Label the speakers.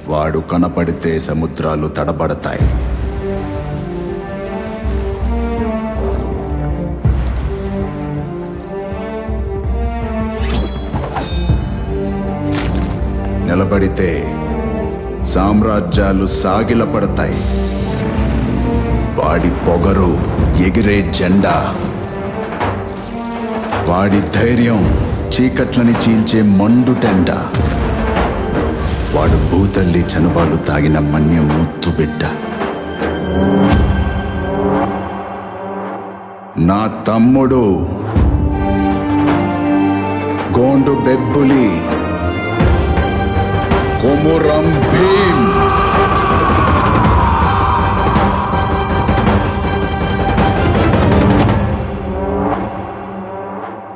Speaker 1: వాడు కనపడితే సముద్రాలు తడబడతాయి. నిలబడితే సామ్రాజ్యాలు సాగిలపడతాయి. వాడి పొగరు ఎగిరే జెండా, వాడి ధైర్యం చీకట్లని చీల్చే మండుటెండ. వాడు భూతల్లి చనుబాలు తాగిన మన్యం ముత్తు బిడ్డ. నా తమ్ముడు గోండు బెబ్బులి కొమురం భీమ్.